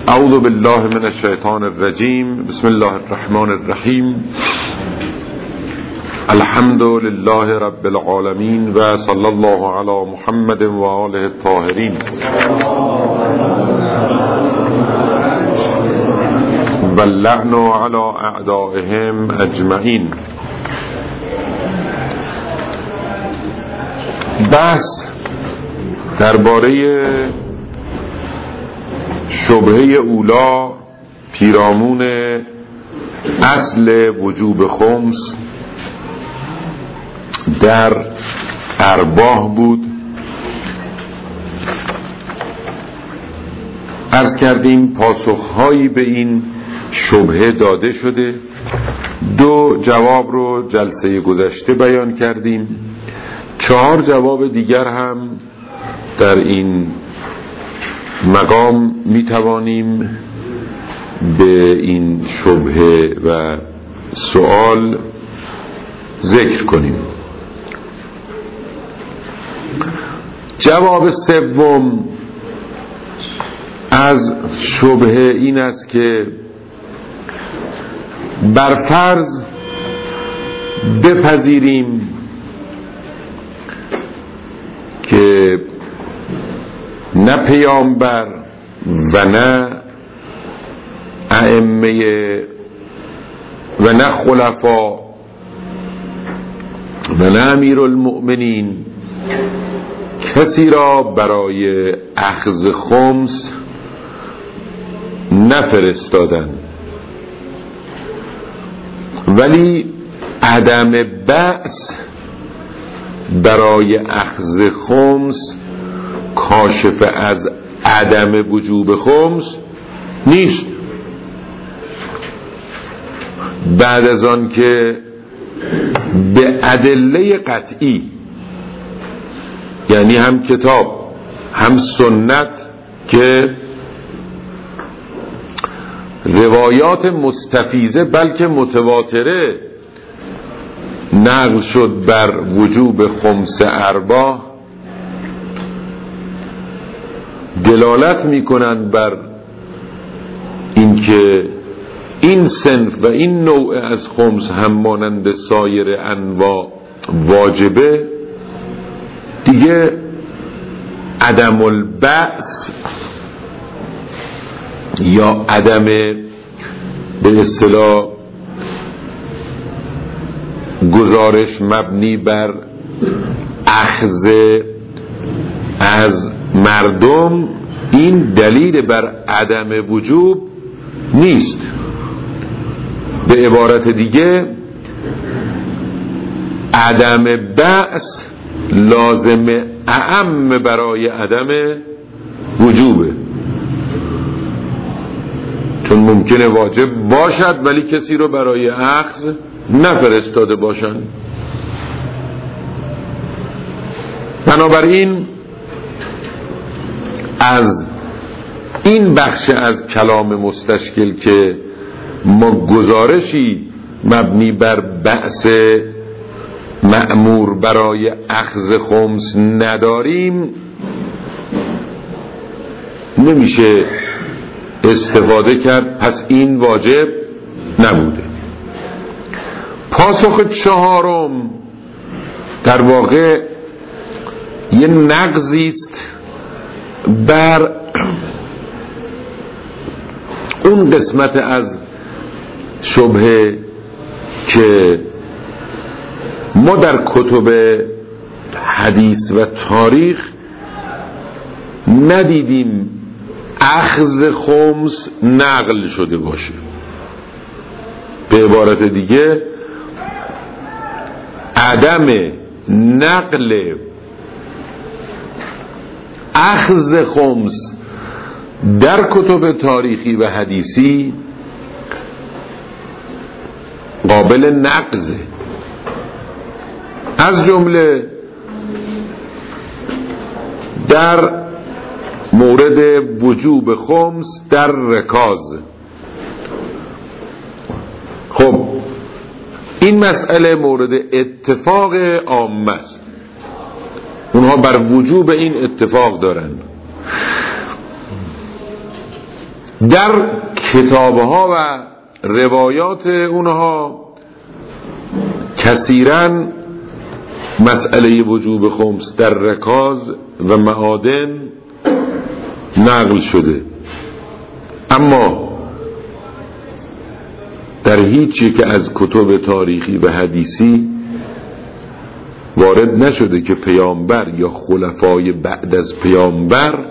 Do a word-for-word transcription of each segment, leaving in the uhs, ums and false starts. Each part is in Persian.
اعوذ بالله من الشیطان الرجیم. بسم الله الرحمن الرحیم. الحمد لله رب العالمین و صلی الله علی محمد و آله الطاهرین. و اللعن علی اعدائهم اجمعین. بحث درباره شبهه اولا پیرامون اصل وجوب خمس در ارباح بود. عرض کردیم پاسخهایی به این شبهه داده شده. دو جواب رو جلسه گذشته بیان کردیم. چهار جواب دیگر هم در این مقام می توانیم به این شبهه و سوال ذکر کنیم. جواب سوم از شبهه این است که برفرض بپذیریم که نه پیامبر و نه ائمه و نه خلفا و نه امیرالمؤمنین کسی را برای اخذ خمس نفرستادن، ولی عدم بأس برای اخذ خمس کاشف از عدم وجوب خمس نیست. بعد از آن که به ادله قطعی، یعنی هم کتاب هم سنت که روایات مستفیضه بلکه متواتره نقل شد بر وجوب خمس ارباح، دلالت میکنند بر اینکه این صنف و این نوع از خمس هم مانند سایر انواع واجبه، دیگه عدم البأس یا عدم به اصطلاح گزارش مبنی بر اخذ از مردم این دلیل بر عدم وجوب نیست. به عبارت دیگه عدم بأس لازم اعم برای عدم وجوبه، چون ممکنه واجب باشد ولی کسی رو برای اخذ نفرستاده باشند. بنابراین از این بخش از کلام مستشکل که ما گزارشی مبنی بر بأس مأمور برای اخذ خمس نداریم، نمیشه استفاده کرد، پس این واجب نبوده. پاسخ چهارم در واقع یه نقضی است بر اون قسمت از شبهه که ما در کتب حدیث و تاریخ ندیدیم اخذ خمس نقل شده باشه. به عبارت دیگه عدم نقل اخذ خمس در کتب تاریخی و حدیثی قابل نقضه. از جمله در مورد وجوب خمس در رکاز. خب این مسئله مورد اتفاق عامه است، اونها بر وجوب این اتفاق دارن. در کتابها و روایات اونها کثیراً مسئله وجوب خمس در رکاز و معادن نقل شده، اما در هیچی که از کتب تاریخی و حدیثی وارد نشده که پیامبر یا خلفای بعد از پیامبر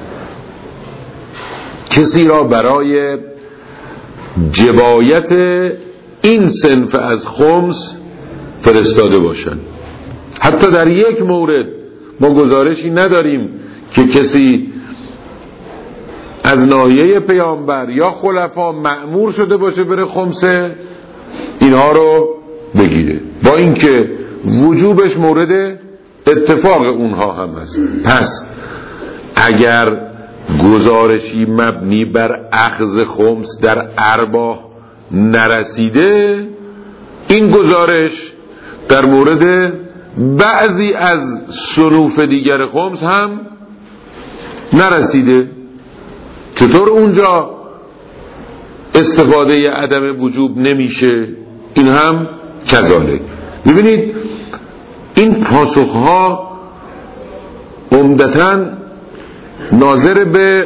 کسی را برای جبایت این صنف از خمس فرستاده باشند. حتی در یک مورد ما گزارشی نداریم که کسی از ناحیه پیامبر یا خلفا مأمور شده باشه بره خمسه اینها رو بگیره، با اینکه وجوبش مورد اتفاق اونها هم هست. پس اگر گزارشی مبنی بر اخذ خمس در ارباح نرسیده، این گزارش در مورد بعضی از صنوف دیگر خمس هم نرسیده. چطور اونجا استفاده عدم وجوب نمیشه؟ این هم کذالک. ببینید این پاسخها عمدتاً ناظر به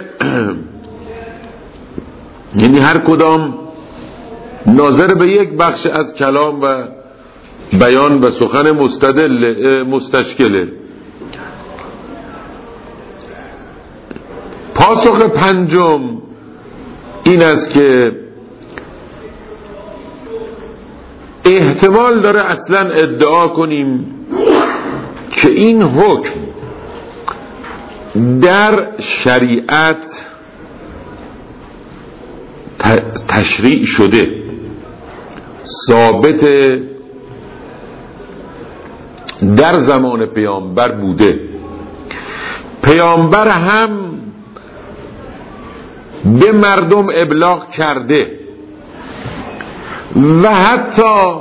یعنی هر کدام ناظر به یک بخش از کلام و بیان و سخن مستدل مستشکله. پاسخ پنجم این است که احتمال داره اصلا ادعا کنیم که این حکم در شریعت تشریع شده، ثابت در زمان پیامبر بوده، پیامبر هم به مردم ابلاغ کرده و حتی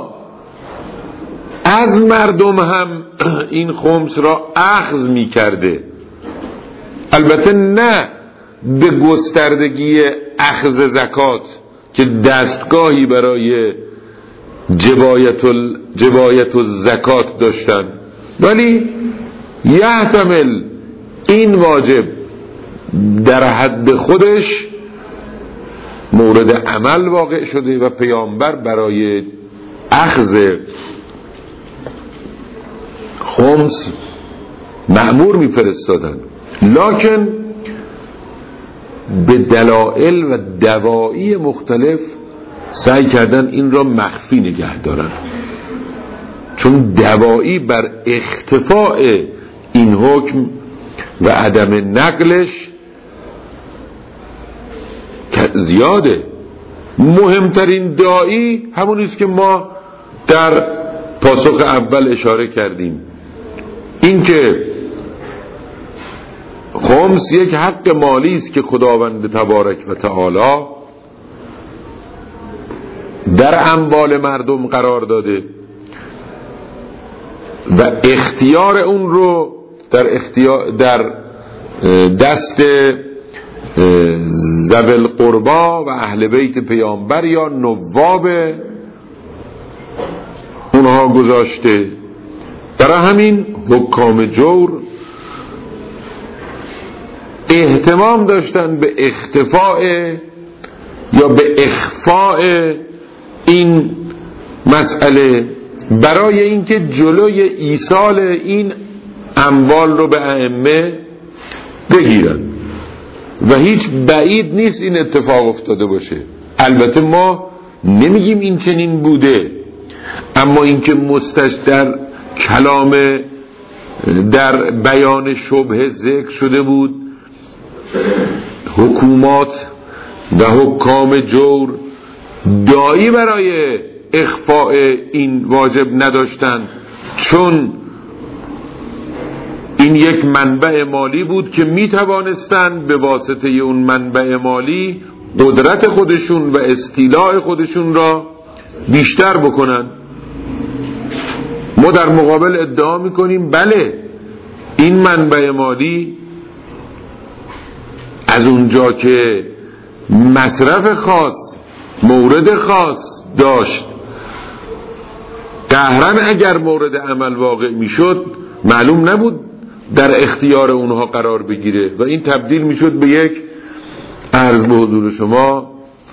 از مردم هم این خمس را اخذ می کرده. البته نه به گستردگی اخذ زکات که دستگاهی برای جبایت ال... جبایت الزکات داشتن، ولی یحتمل این واجب در حد خودش مورد عمل واقع شده و پیامبر برای اخذ خمس مأمور می‌فرستادن، لکن به دلائل و دواعی مختلف سعی کردن این را مخفی نگه دارن، چون دواعی بر اختفاء این حکم و عدم نقلش زیاده. مهمترین داعی همونیست که ما در پاسخ اول اشاره کردیم، این که خمس یک حق مالی است که خداوند تبارک و تعالی در اموال مردم قرار داده و اختیار اون رو در اختیار در دست ذوی القربا و اهل بیت پیامبر یا نواب اونها گذاشته. برای همین حکام جور اهتمام داشتن به اختفاء یا به اخفاء این مسئله برای اینکه جلوی ایصال این اموال رو به ائمه بگیرن و هیچ بعید نیست این اتفاق افتاده باشه. البته ما نمیگیم این چنین بوده، اما اینکه مستش در کلام در بیان شبهه ذکر شده بود، حکومات و حکام جور داعی برای اخفاء این واجب نداشتند، چون این یک منبع مالی بود که می توانستند به واسطه اون منبع مالی قدرت خودشون و استیلاء خودشون را بیشتر بکنن. ما در مقابل ادعا میکنیم بله این منبع مالی از اونجا که مصرف خاص، مورد خاص داشت. قهرن اگر مورد عمل واقع میشد معلوم نبود در اختیار اونها قرار بگیره و این تبدیل میشد به یک، عرض به حضور شما،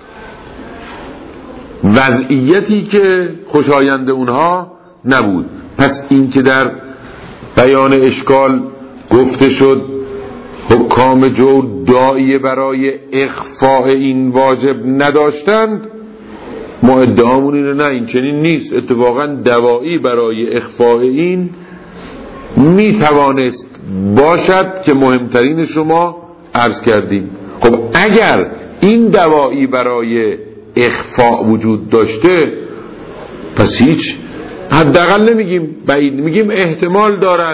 وضعیتی که خوشایند اونها نبود. پس این که در بیان اشکال گفته شد حکام جور داعیه برای اخفاء این واجب نداشتند، ما ادعامون اینه نه، این چنین نیست. اتفاقا دوایی برای اخفاء این میتوانست باشد که مهمترین شما عرض کردیم. خب اگر این دوایی برای اخفاء وجود داشته پس هیچ، حداقل نمیگیم بعید، میگیم احتمال دارد.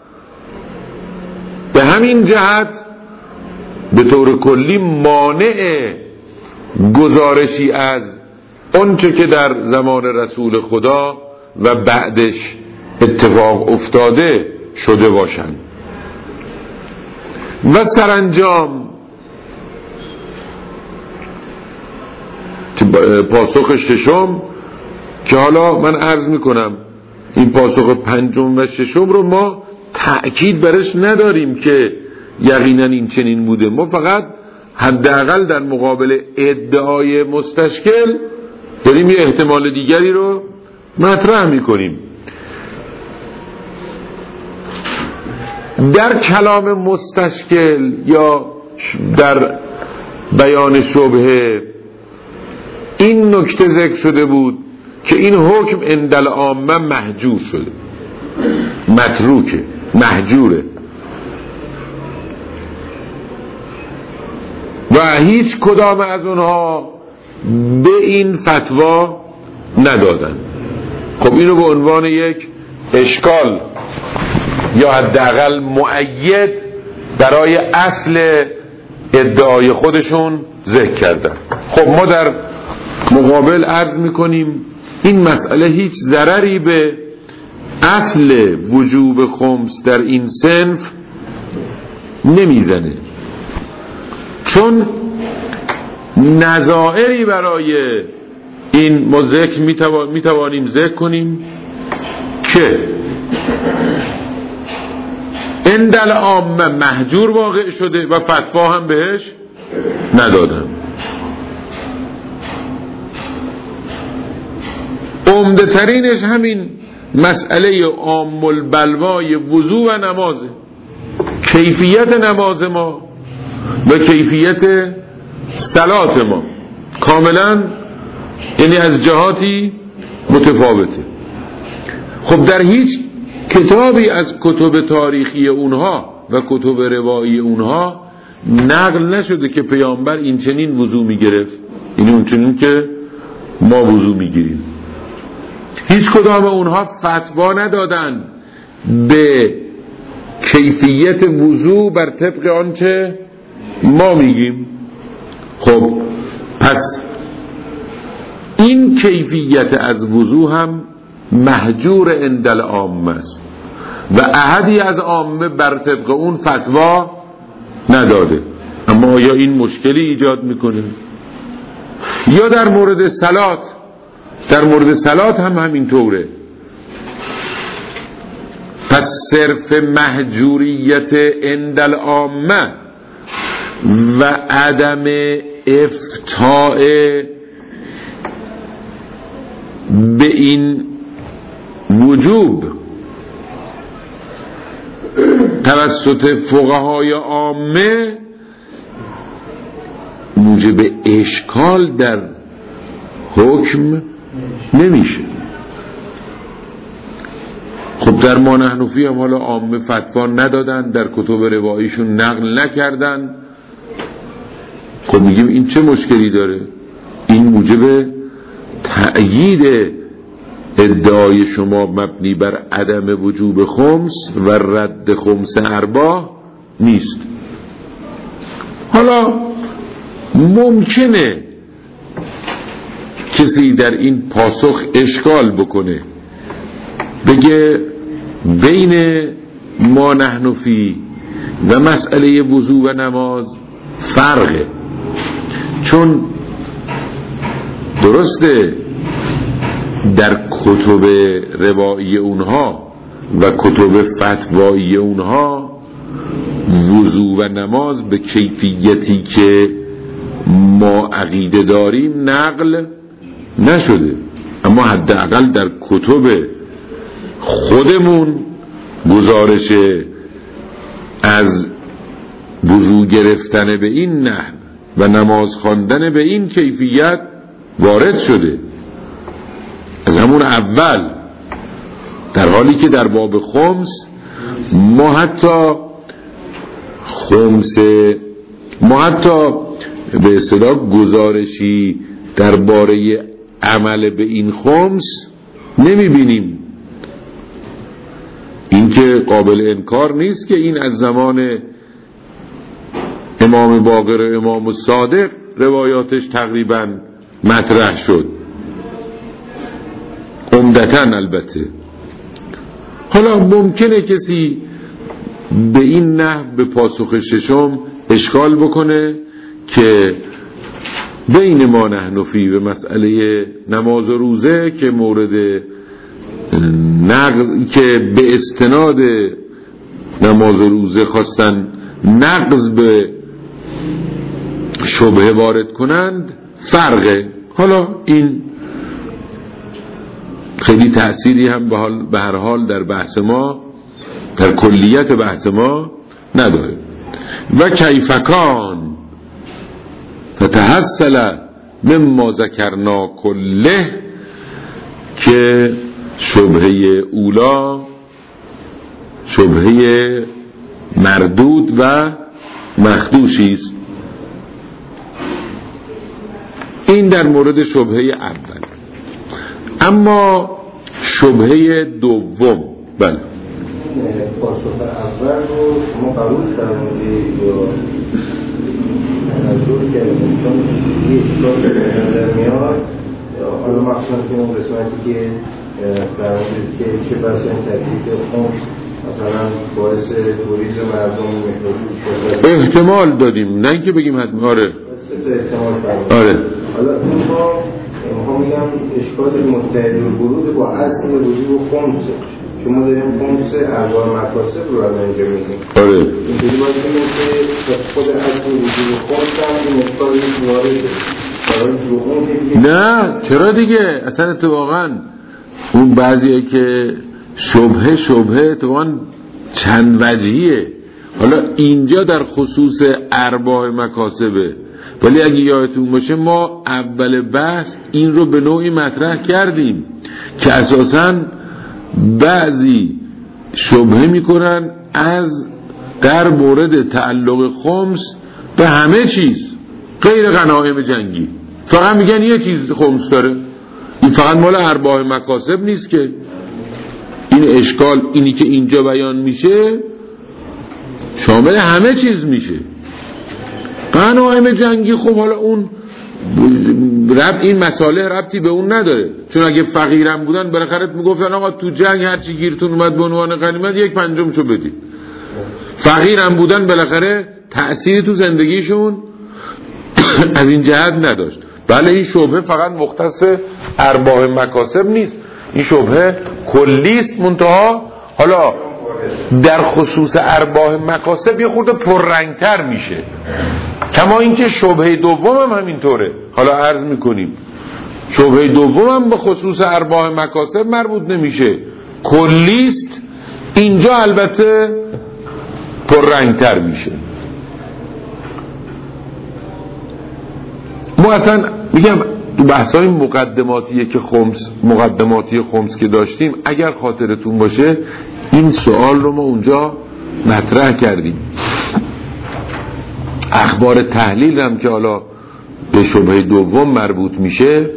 به همین جهت به طور کلی مانع گزارشی از اونچه که در زمان رسول خدا و بعدش اتفاق افتاده شده باشند. و سرانجام پاسخ ششم که حالا من عرض میکنم این پاسخ پنجم و ششم رو ما تأکید برش نداریم که یقینا این چنین بوده، ما فقط حداقل در مقابل ادعای مستشکل داریم یه احتمال دیگری رو مطرح میکنیم. در کلام مستشکل یا در بیان شبهه این نکته ذکر شده بود که این حکم اندل عامه محجور شده، متروکه، محجوره و هیچ کدام از اونها به این فتوا ندادن. خب اینو به عنوان یک اشکال یا حداقل مؤید برای اصل ادعای خودشون ذکر کردن. خب ما در مقابل عرض میکنیم این مسئله هیچ ضرری به اصل وجوب خمس در این صنف نمیزنه، چون نظائری برای این ما ذکر میتوانیم ذکر کنیم که اندل عامه محجور واقع شده و فتوا هم بهش ندادن. عمده ترینش همین مسئله عام البلوای وضو و نمازه، کیفیت نماز ما و کیفیت صلات ما کاملا یعنی از جهاتی متفاوته. خب در هیچ کتابی از کتب تاریخی اونها و کتب روایی اونها نقل نشده که پیامبر این چنین وضو میگرفت، این اون چنین که ما وضو میگیریم. هیچ کدام اونها فتوا ندادن به کیفیت وضو بر طبق آنچه ما میگیم. خب پس این کیفیت از وضو هم محجور اندل عامه است و احدی از عامه بر طبق اون فتوا نداده. اما آیا این مشکلی ایجاد میکنه؟ یا در مورد صلات، در مورد صلات هم همینطوره. پس صرف محجوریت اندل عامه و عدم افتاء به این وجوب توسط فقهای عامه موجب اشکال در حکم نمیشه. خب در ما نحنفی هم حالا عامه فتوا ندادن، در کتب رواییشون نقل نکردن. خب میگیم این چه مشکلی داره؟ این موجب تأیید ادعای شما مبنی بر عدم وجوب خمس و رد خمس ارباح نیست. حالا ممکنه کسی در این پاسخ اشکال بکنه، بگه بین ما نحنفی و مسئله وضو و نماز فرقه، چون چون درسته در کتب روایی اونها و کتب فتوایی اونها وضو و نماز به کیفیتی که ما عقیده داریم نقل نشده، اما حداقل در کتب خودمون گزارش از وضو گرفتن به این نحو و نماز خواندن به این کیفیت وارد شده از همون اول، در حالی که در باب خمس ما حتی خمس ما حتی به اصطلاح گزارشی درباره عمل به این خمس نمی بینیم. این که قابل انکار نیست که این از زمان امام باقر و امام صادق روایاتش تقریبا مطرح شد، عمدتاً البته. حالا ممکنه کسی به این نحو به پاسخ ششم اشکال بکنه که بین ما نحن فی به مسئله نماز و روزه که مورد نقض که به استناد نماز و روزه خواستن نقض به شبهه وارد کنند فرقه. حالا این خیلی تأثیری هم به, حال به هر حال در بحث ما، در کلیت بحث ما نداره. و کیفکان فتحصل مما ذکرنا کله، که شبهه اولا شبهه مردود و مخدوشی است. این در مورد شبهه اول. اما شبهه دوم، بله پاسخ اول رو شما قبول فرمودید یا منظور کردید؟ چون یه اشکال در میاد، حالا مخصوصا که اون قسمتی که فرمودید که چه بس این تکلیف خمس مثلا باعث توریز مردم میکنید، احتمال دادیم، نه اینکه بگیم حتما. آره احتمال فرمودید. آره حالا این ما ما میگم اشکال متحد الورود با اصل وجود خمسه، شما داریم خمس ارباح مکاسب رو الان اینجا میگیم. آره اینجوری باید بگیم که خود اصل وجود خمس هم این اشکالی وارده. نه چرا دیگه، اصلا اتفاقا اون بعضیه که شبهه شبهه اتفاقا چند وجهیه. حالا اینجا در خصوص ارباح مکاسبه، ولی اگه یادتون باشه ما اول بحث این رو به نوعی مطرح کردیم که اساساً بعضی شبهه میکنن از در مورد تعلق خمس به همه چیز غیر غنایم جنگی، فقط میگن یه چیز خمس داره، این فقط مال ارباح مکاسب نیست که. این اشکال اینی که اینجا بیان میشه شامل همه چیز میشه. غنایم جنگی خب حالا اون رب این مساله ربطی به اون نداره، چون اگه فقیرم بودن بالاخره میگفتن آقا تو جنگ هر چی گیرتون اومد به عنوان غنیمت یک پنجمشو بدید. فقیرم بودن بالاخره تأثیری تو زندگیشون از این جهت نداشت. بله این شبهه فقط مختص ارباح مکاسب نیست، این شبهه کلیست، منتها حالا در خصوص ارباح مکاسب یه خورده پررنگتر میشه، کما اینکه شبهه دوم هم همینطوره. حالا عرض میکنیم شبهه دوم هم به خصوص ارباح مکاسب مربوط نمیشه، کلیست، اینجا البته پررنگتر میشه. ما اصلا میگم تو بحثای مقدماتیه که خمس مقدماتی خمس که داشتیم، اگر خاطرتون باشه این سوال رو ما اونجا مطرح کردیم. اخبار تحلیل هم که حالا به شبهه دوم مربوط میشه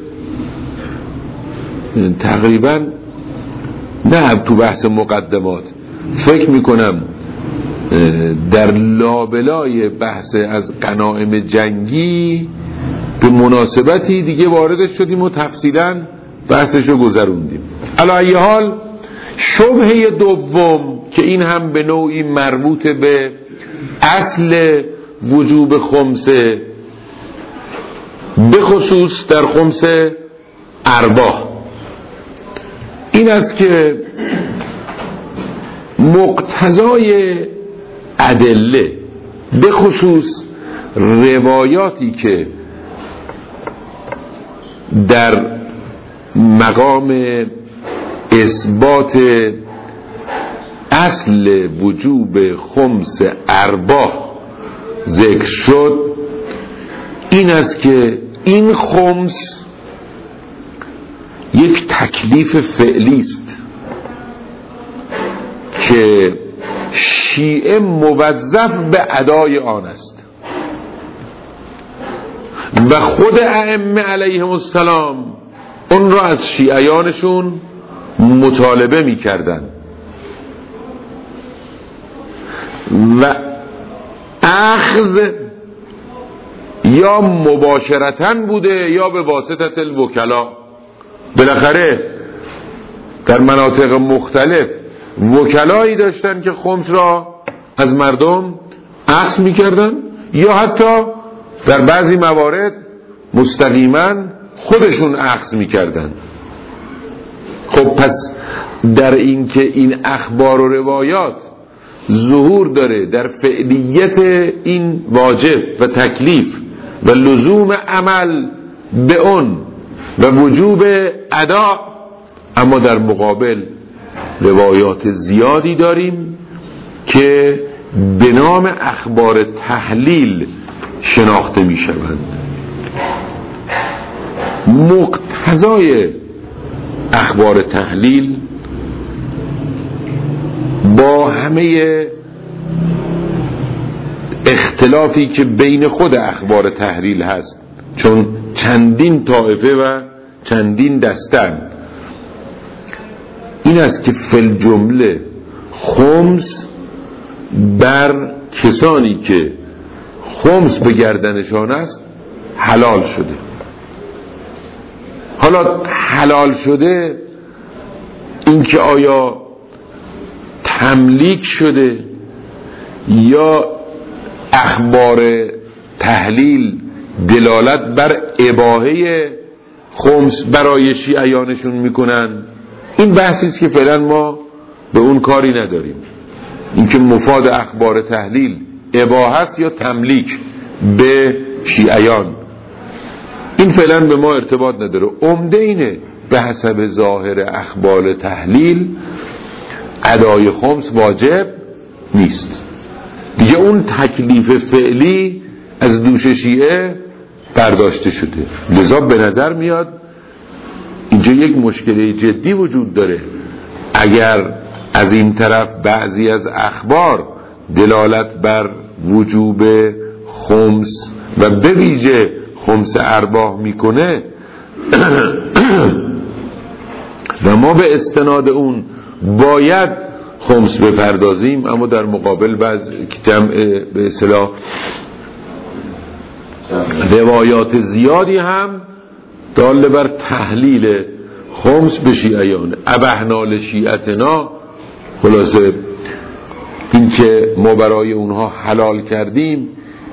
تقریبا نه تو بحث مقدمات، فکر میکنم در لابلای بحث از غنایم جنگی به مناسبتی دیگه وارد شدیم و تفصیلا بحثشو گذروندیم. علی ای حال شبهه دوم که این هم به نوعی مربوط به اصل وجوب خمسه، به خصوص در خمس ارباح این است که مقتضای ادله به خصوص روایاتی که در مقام اثبات اصل وجوب خمس ارباح ذکر شد این است که این خمس یک تکلیف فعلی است که شیعه موظف به ادای آن است و خود ائمه علیهم السلام اون را از شیعیانشون مطالبه می کردن و اخذ یا مباشرتاً بوده یا به واسطه الوکلا. بالاخره در مناطق مختلف وکلایی داشتن که خمس را از مردم اخذ می کردن یا حتی در بعضی موارد مستقیما خودشون اخذ می کردن. خب پس در این که این اخبار و روایات ظهور داره در فعلیت این واجب و تکلیف و لزوم عمل به اون و وجوب ادا، اما در مقابل روایات زیادی داریم که به نام اخبار تحلیل شناخته می شوند. مقتضای اخبار تحلیل با همه اختلافی که بین خود اخبار تحلیل هست، چون چندین طایفه و چندین دستند، این است که فی جمله خمس بر کسانی که خمس به گردنشان است حلال شده. حالا حلال شده این که آیا تملیک شده یا اخبار تحلیل دلالت بر اباحه خمس برای شیعیانشون میکنن، این بحثی است که فعلا ما به اون کاری نداریم. اینکه مفاد اخبار تحلیل اباحه است یا تملیک به شیعیان، این فعلا به ما ارتباط نداره. عمده اینه به حسب ظاهر اخبار تحلیل ادای خمس واجب نیست دیگه، اون تکلیف فعلی از دوش شیعه برداشته شده. لذا به نظر میاد اینجا یک مشکل جدی وجود داره. اگر از این طرف بعضی از اخبار دلالت بر وجوب خمس و به ویژه خمس ارباح میکنه و ما به استناد اون باید خمس بپردازیم، اما در مقابل بعض جمع به اصطلاح روایات زیادی هم دال بر تحلیل خمس به شیعیان. ابحنا لشیعتنا، خلاصه این که ما برای اونها حلال کردیم.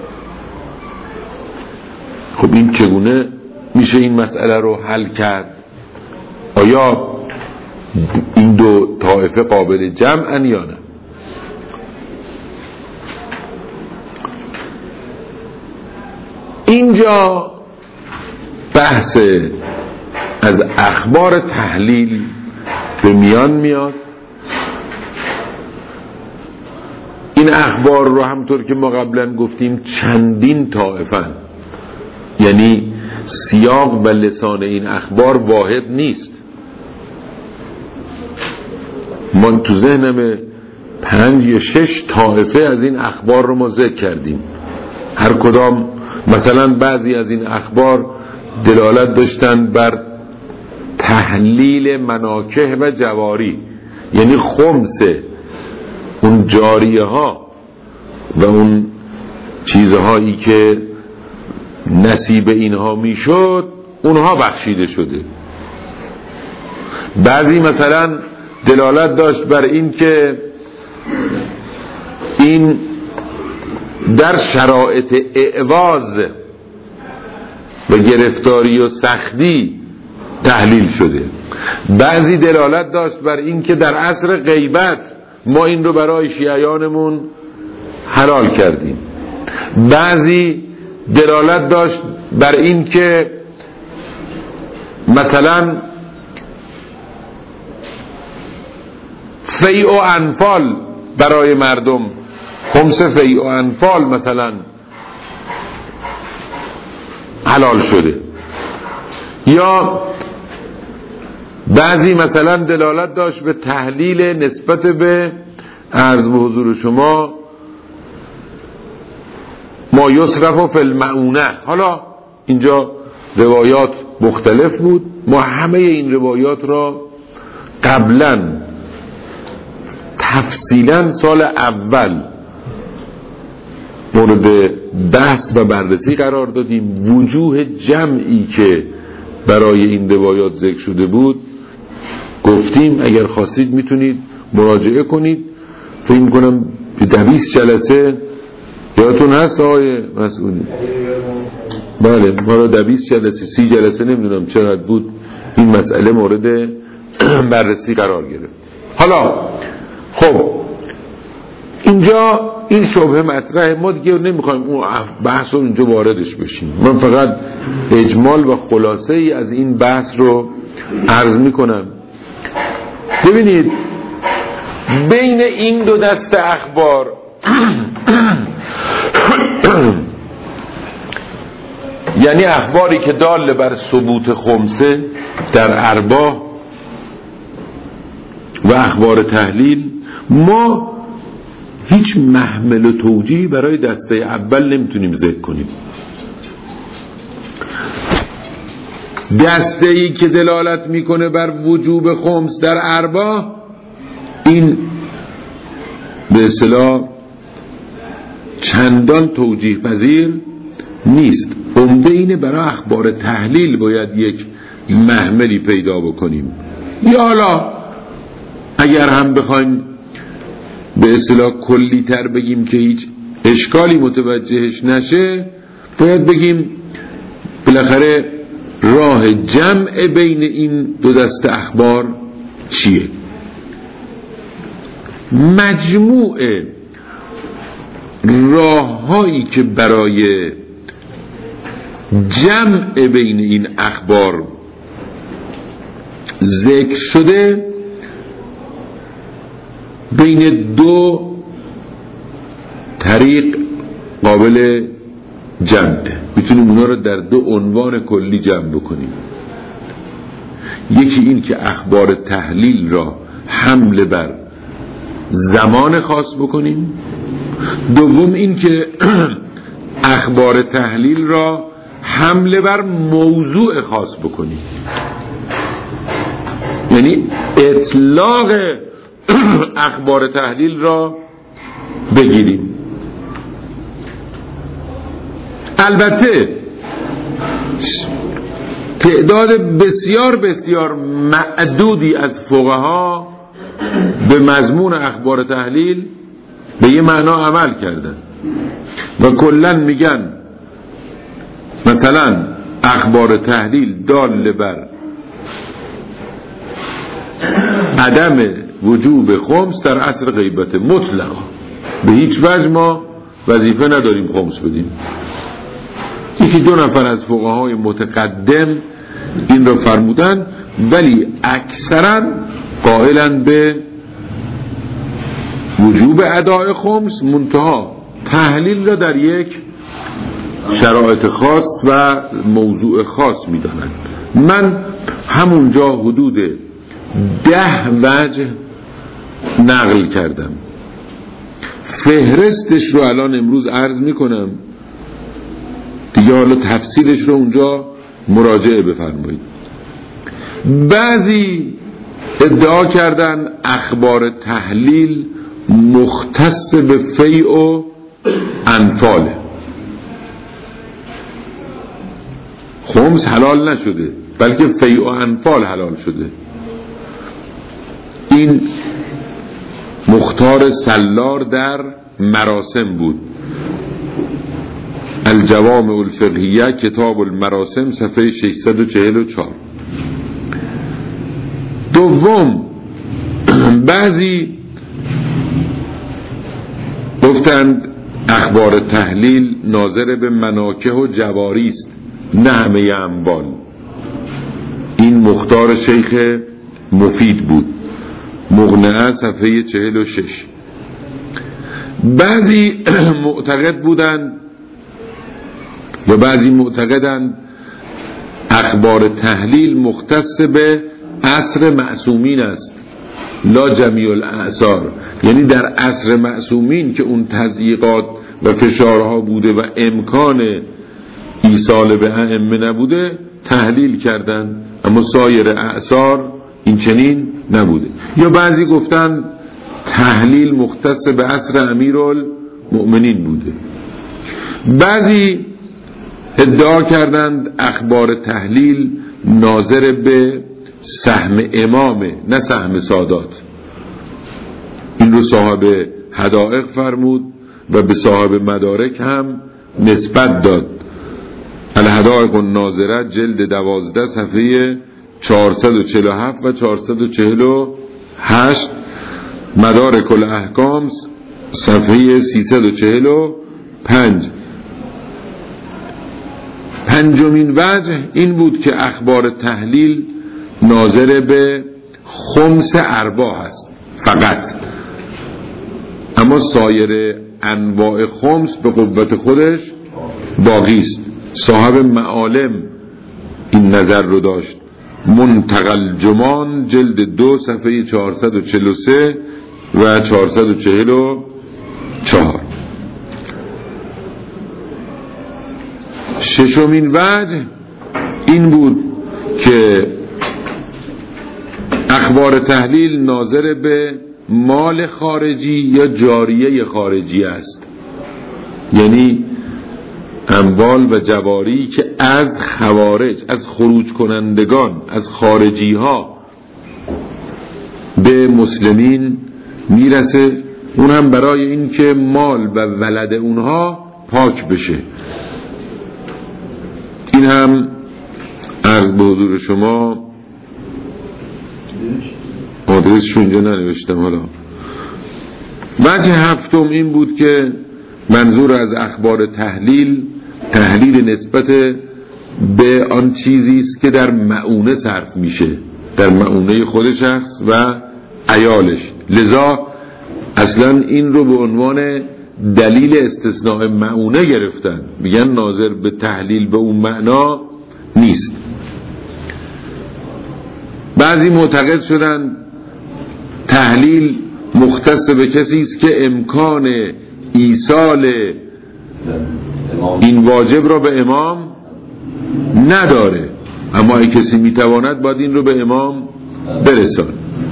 خب این چگونه میشه این مسئله رو حل کرد؟ آیا این دو طایفه قابل جمعن یا نه؟ اینجا بحث از اخبار تحلیل به میان میاد. این اخبار رو همطور که ما قبلا گفتیم چندین طایفن، یعنی سیاق و لسان این اخبار واحد نیست. من تو ذهنم پنج یا شش طایفه از این اخبار رو ما ذکر کردیم. هر کدام مثلا بعضی از این اخبار دلالت داشتن بر تحلیل مناکح و جواری، یعنی خمس اون جاریه ها و اون چیزهایی که نصیب اینها میشد اونها بخشیده شده. بعضی مثلا دلالت داشت بر این که این در شرایط اعواز و گرفتاری و سختی تحلیل شده. بعضی دلالت داشت بر این که در عصر غیبت ما این رو برای شیعیانمون حلال کردیم. بعضی دلالت داشت بر این که مثلا فیع و انفال برای مردم، خمس فیع و انفال مثلا حلال شده. یا بعضی مثلا دلالت داشت به تحلیل نسبت به عرض به حضور شما ما یصرف فی المعونه. حالا اینجا روایات مختلف بود، ما همه این روایات را قبلا تفصیلا سال اول مورد بحث و بررسی قرار دادیم. وجوه جمعی که برای این روایات ذکر شده بود گفتیم، اگر خواستید میتونید مراجعه کنید. فکر میکنم دویست جلسه یادتون هست آقای مسئولی؟ بله، ما را دویست جلسه سی جلسه نمیدونم چقدر بود این مسئله مورد بررسی قرار گرفت. حالا خب اینجا این شبهه مطرحه، ما دیگه نمیخوایم اون بحث رو اینجا واردش بشیم. من فقط اجمال و خلاصه ای از این بحث رو عرض میکنم. ببینید بین این دو دست اخبار یعنی اخباری که دال بر ثبوت خمسه در ارباح و اخبار تحلیل، ما هیچ محمل و توجیهی برای دسته اول نمیتونیم ذکر کنیم. دسته ای که دلالت میکنه بر وجوب خمس در ارباح، این به اصطلاح چندان توجیه پذیر نیست. عمده اینه برای اخبار تحلیل باید یک محملی پیدا بکنیم. یا حالا اگر هم بخوایم به اصطلاح کلی تر بگیم که هیچ اشکالی متوجهش نشه، باید بگیم بالاخره راه جمع بین این دو دسته اخبار چیه. مجموع راههایی که برای جمع بین این اخبار ذکر شده بین دو طریق قابل جمعه. میتونیم اونا رو در دو عنوان کلی جمع بکنیم. یکی این که اخبار تحلیل را حمل بر زمان خاص بکنیم. دوم این که اخبار تحلیل را حمله بر موضوع خاص بکنیم، یعنی اطلاق اخبار تحلیل را بگیریم. البته تعداد بسیار بسیار معدودی از فقها به مضمون اخبار تحلیل به یه معنا عمل کردن و کلن میگن مثلا اخبار تحلیل دال بر عدم وجوب خمس در عصر غیبت مطلقا، به هیچ وجه ما وظیفه نداریم خمس بدیم. یکی دو نفر از فقهای متقدم این رو فرمودن، ولی اکثرا قائلن به وجوب اداء خمس، منتها تحلیل را در یک شرایط خاص و موضوع خاص میدانند. من همونجا حدود ده وجه نقل کردم، فهرستش رو الان امروز عرض میکنم دیگه، حالا تفصیلش رو اونجا مراجعه بفرمایید. بعضی ادعا کردن اخبار تحلیل مختص به فیع و انفاله، خمس حلال نشده بلکه فیع و انفال حلال شده. این مختار سلار در مراسم بود. الجوامع الفقهیه کتاب المراسم صفحه ششصد و چهل و چهار. دوم، بعضی گفتند اخبار تحلیل ناظر به مناکح و جواری است، نه همه اموال. این مختار شیخ مفید بود، مغنعه صفحه چهل و شش. بعضی معتقد بودند و بعضی معتقدند اخبار تحلیل مختص به عصر معصومین است، لا جمیع الاعصار. یعنی در عصر معصومین که اون تضییقات و فشارها بوده و امکان ایصال به ائمه نبوده تحلیل کردن، اما سایر اعصار این چنین نبوده. یا بعضی گفتن تحلیل مختص به عصر امیرالمؤمنین بوده. بعضی ادعا کردند اخبار تحلیل ناظر به سهم امامه، نه سهم سادات. این رو صاحب حدائق فرمود و به صاحب مدارک هم نسبت داد. الحدائق الناظره جلد دوازده صفحه چهارصد و چهل و هفت و چهارصد و چهل و هشت، مدارک الاحکام صفحه سیصد و چهل و پنج. پنجمین وجه این بود که اخبار تحلیل ناظر به خمس ارباح است فقط، اما سایر انواع خمس به قوت خودش باقی است. صاحب معالم این نظر رو داشت، منتقل جمان جلد دو صفحه چهارصد و چهل و سه و چهارصد و چهل و چهار. ششمین وجه این بود که اخبار تحلیل ناظر به مال خارجی یا جاریه خارجی است، یعنی اموال و جواری که از خوارج، از خروج کنندگان، از خارجی ها به مسلمین میرسه، اون هم برای این که مال و ولد اونها پاک بشه. این هم عرض به حضور شما، آدرسش اونجا ننوشتم. حالا وجه هفتم این بود که منظور از اخبار تحلیل تحلیل نسبت به آن چیزی است که در مؤونه صرف میشه، در مؤونه خود شخص و عیالش. لذا اصلا این رو به عنوان دلیل استثناء مؤونه گرفتن، میگن ناظر به تحلیل به اون معنا نیست. بعضی معتقد شدن تحلیل مختص به کسی است که امکان ایصال این واجب را به امام نداره، اما اگه کسی میتواند باید این رو به امام برسان.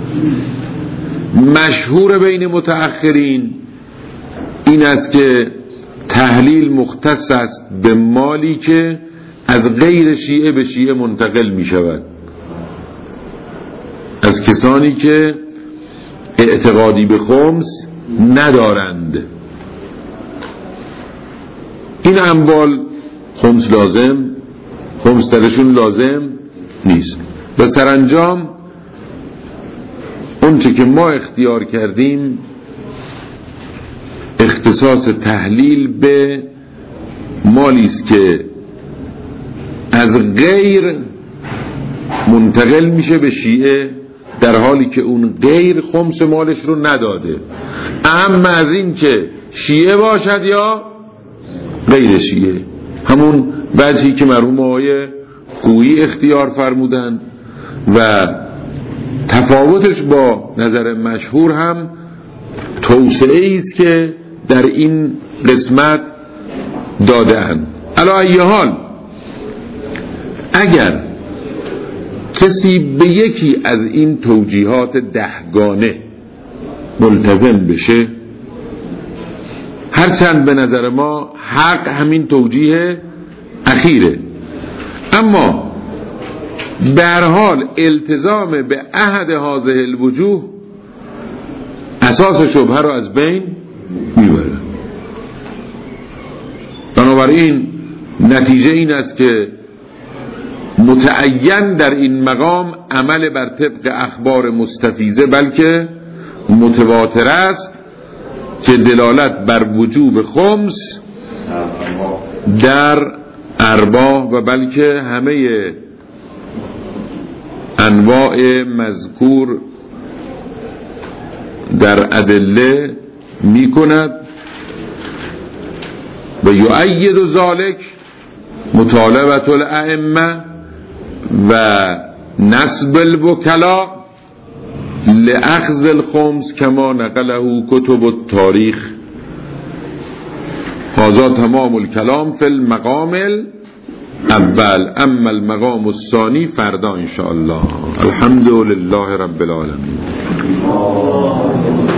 مشهور بین متأخرین این است که تحلیل مختص است به مالی که از غیر شیعه به شیعه منتقل می شود، از کسانی که اعتقادی به خمس ندارند. این اموال خمس لازم خمس درشون لازم نیست. و سرانجام اون چه که ما اختیار کردیم اختصاص تحلیل به مالی است که از غیر منتقل میشه به شیعه، در حالی که اون غیر خمس مالش رو نداده، اما از این که شیعه باشد یا غیر شیعه. همون وجهی که مرحوم آقای خویی اختیار فرمودن و تفاوتش با نظر مشهور هم توسعه است که در این قسمت داده اند. علی ای حال اگر کسی به یکی از این توجیهات دهگانه ملتزم بشه، هرچند به نظر ما حق همین توجیه اخیره، اما به هر حال التزام به احد هذه الوجوه اساس شبهه رو از بین میبره. بنابراین نتیجه این است که متعین در این مقام عمل بر طبق اخبار مستفیضه بلکه متواتر است که دلالت بر وجوب خمس در ارباح و بلکه همه انواع مذکور در ادله می کند و یؤید ذلک مطالبه الائمه و نسب الوکلا لأخذ الخمس کما نقله کتب التاریخ. هذا تمام الكلام في المقام الاول. اما المقام الثاني فردا ان شاء الله. الحمد لله رب العالمين.